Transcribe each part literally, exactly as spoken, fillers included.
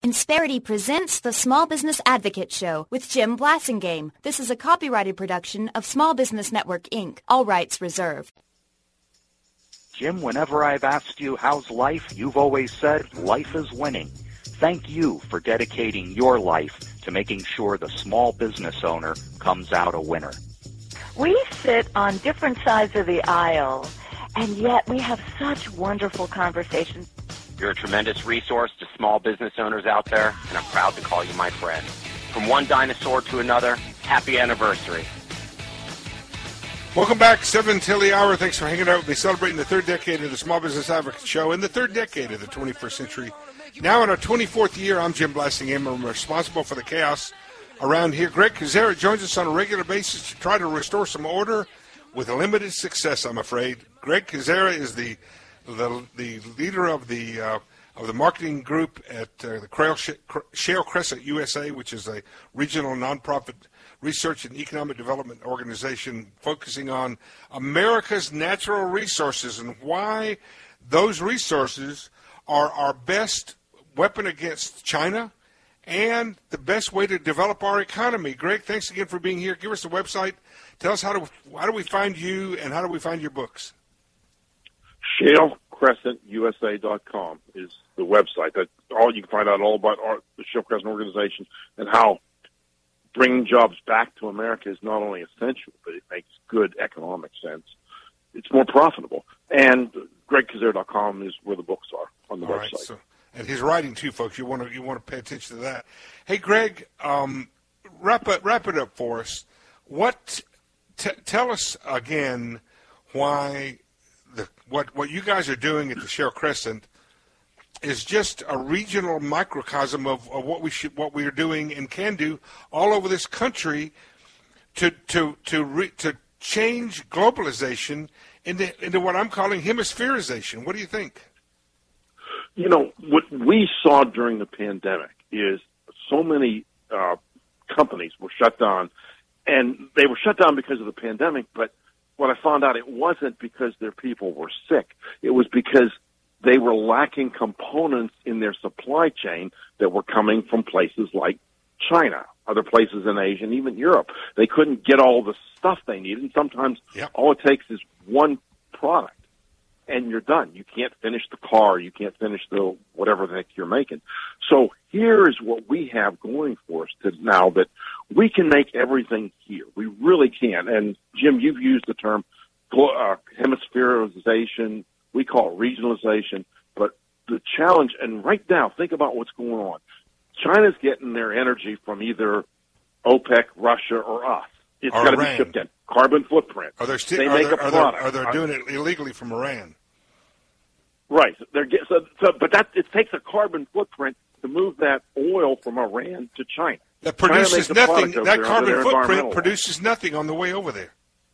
Insperity presents the Small Business Advocate Show with Jim Blasingame. This is a copyrighted production of Small Business Network, Incorporated. All rights reserved. Jim, whenever I've asked you how's life, you've always said life is winning. Thank you for dedicating your life to making sure the small business owner comes out a winner. We sit on different sides of the aisle, and yet we have such wonderful conversations. You're a tremendous resource to small business owners out there, and I'm proud to call you my friend. From one dinosaur to another, happy anniversary. Welcome back, seven till the hour. Thanks for hanging out with me, celebrating the third decade of the Small Business Advocate Show and the third decade of the twenty-first century. Now in our twenty-fourth year, I'm Jim Blasingame. I'm responsible for the chaos around here. Greg Kucera joins us on a regular basis to try to restore some order with limited success, I'm afraid. Greg Kucera is the the, the leader of the uh, of the marketing group at uh, the Shale Crescent U S A, which is a regional nonprofit research and economic development organization focusing on America's natural resources and why those resources are our best weapon against China and the best way to develop our economy. Greg, thanks again for being here. Give us a website. Tell us how do how do we find you and how do we find your books? Shale Crescent U S A dot com is the website. That all you can find out all about our, the Shale Crescent organization and how bringing jobs back to America is not only essential, but it makes good economic sense. It's more profitable. And Greg Kucera dot com is where the books are on the all website. Right, so, and his writing too, folks. You want to you want to pay attention to that. Hey, Greg, um, wrap it wrap it up for us. What t- tell us again why the what what you guys are doing at the Shale Crescent is just a regional microcosm of, of what we should, what we are doing and can do all over this country to to to re, to change globalization into into what I'm calling hemispherization. What do you think? You know, what we saw during the pandemic is so many uh, companies were shut down, and they were shut down because of the pandemic. But what I found out, it wasn't because their people were sick. It was because they were lacking components in their supply chain that were coming from places like China, other places in Asia, and even Europe. They couldn't get all the stuff they needed, and sometimes yep. all it takes is one product, and you're done. You can't finish the car. You can't finish the whatever the heck you're making. So here is what we have going for us to now, that we can make everything here. We really can. And, Jim, you've used the term uh, hemispherization. We call it regionalization, but the challenge, and right now, think about what's going on. China's getting their energy from either OPEC, Russia, or us. It's got to be shipped in. Carbon footprint. Are they, sti- they are make they, a are product. They, are they doing it illegally from Iran? Right. They're get, so, so, but that it takes a carbon footprint to move that oil from Iran to China. That produces nothing. That carbon footprint produces law. nothing on the way over there.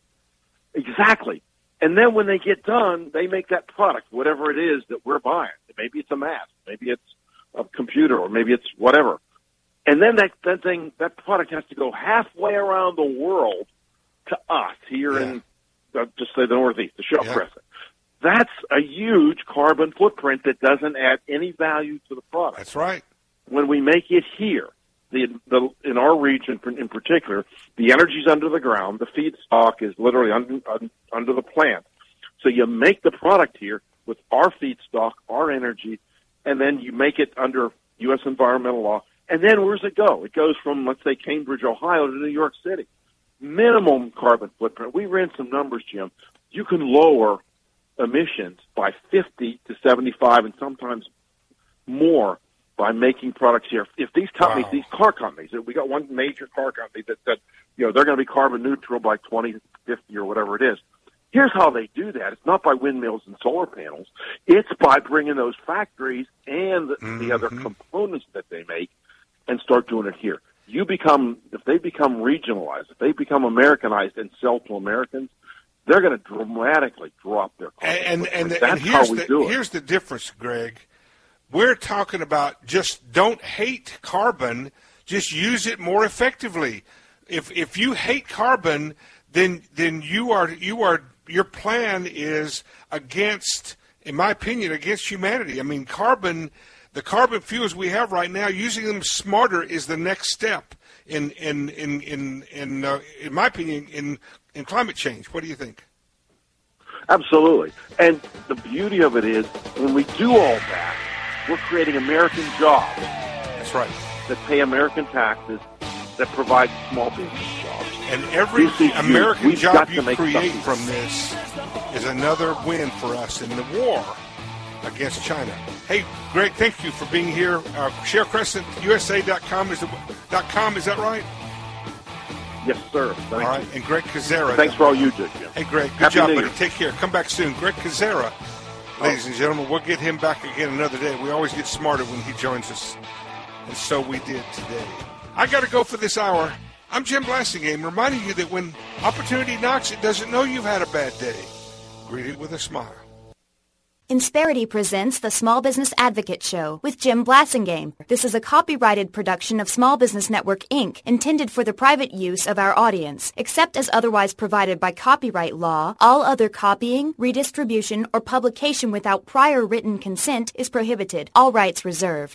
Exactly. And then when they get done, they make that product, whatever it is that we're buying. Maybe it's a mask, maybe it's a computer, or maybe it's whatever. And then that, that thing, that product has to go halfway around the world to us here yeah. in, uh, just say the Northeast, the Shale yeah. Crescent. That's a huge carbon footprint that doesn't add any value to the product. That's right. When we make it here, the, the in our region in particular, the energy's under the ground. The feedstock is literally under, under the plant. So you make the product here with our feedstock, our energy, and then you make it under U S environmental law. And then where does it go? It goes from, let's say, Cambridge, Ohio to New York City. Minimum carbon footprint. We ran some numbers, Jim. You can lower emissions by fifty to seventy-five and sometimes more by making products here. If these companies, wow. these car companies, we got one major car company that said, you know, they're going to be carbon neutral by twenty fifty or whatever it is. Here's how they do that. It's not by windmills and solar panels. It's by bringing those factories and the, mm-hmm. the other components that they make and start doing it here. You become, if they become regionalized, if they become Americanized and sell to Americans, they're going to dramatically drop their costs. And, and, and, That's and here's, how we the, do it. here's the difference, Greg. We're talking about just don't hate carbon, just use it more effectively. If if you hate carbon, then then you are you are your plan is against, in my opinion, against humanity. I mean, carbon. the carbon fuels we have right now, using them smarter is the next step in in in in in, uh, in my opinion in in climate change. What do you think? Absolutely. And the beauty of it is, when we do all that, we're creating American jobs. That's right. That pay American taxes, that provide small business jobs. And every American We've job you create something. from this is another win for us in the war against China. Hey, Greg, thank you for being here. Uh, Share Crescent U S A dot com is the, dot com, is that right? Yes, sir. Thank all right, you. and Greg Kazera. Thanks for all you do, Jim. Hey, Greg, good Happy job, New buddy. Year. Take care. Come back soon. Greg Kazera, ladies and gentlemen, we'll get him back again another day. We always get smarter when he joins us, and so we did today. I got to go for this hour. I'm Jim Blasingame, reminding you that when opportunity knocks, it doesn't know you've had a bad day. Greet it with a smile. Insperity presents the Small Business Advocate Show with Jim Blasingame. This is a copyrighted production of Small Business Network, Incorporated, intended for the private use of our audience. Except as otherwise provided by copyright law, all other copying, redistribution, or publication without prior written consent is prohibited. All rights reserved.